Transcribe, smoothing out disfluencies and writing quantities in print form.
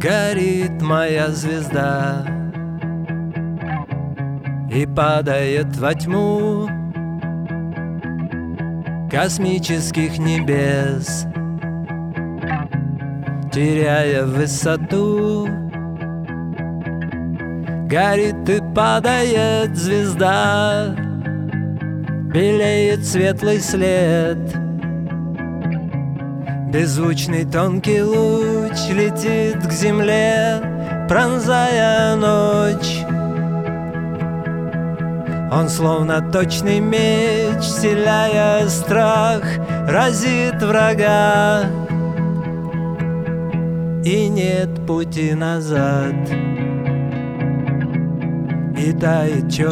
Горит моя звезда и падает во тьму космических небес, теряя высоту. Горит и падает звезда, белеет светлый след. Беззвучный тонкий луч летит к земле, пронзая ночь. Он словно точный меч, вселяя страх, разит врага. И нет пути назад, и тает черный